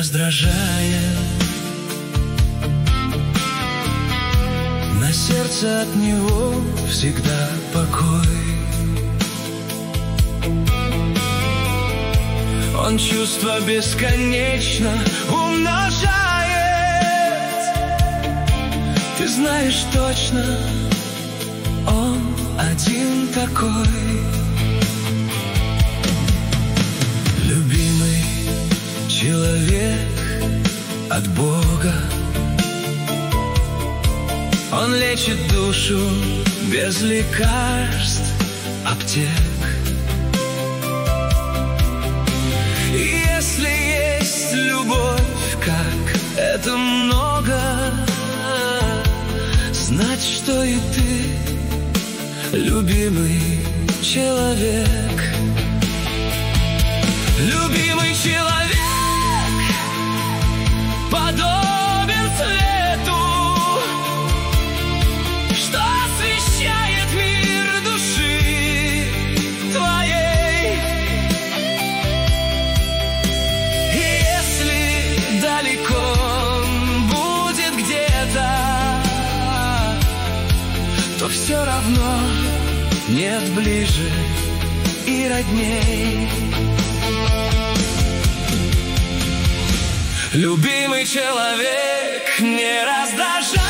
раздражает. На сердце от него всегда покой. Он чувства бесконечно умножает. Ты знаешь точно, он один такой. Любимый человек от Бога. Он лечит душу без лекарств, аптек. И если есть любовь, как это много, знать, что и ты любимый человек. Любимый человек подобен свету, что освещает мир души твоей. И если далеко он будет где-то, то все равно нет ближе и родней. Любимый человек не раздражает.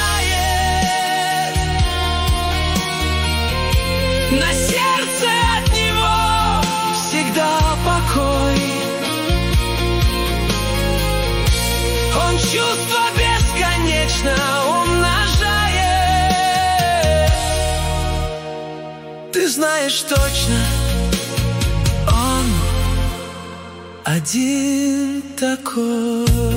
На сердце от него всегда покой. Он чувства бесконечно умножает. Ты знаешь точно, он один такой.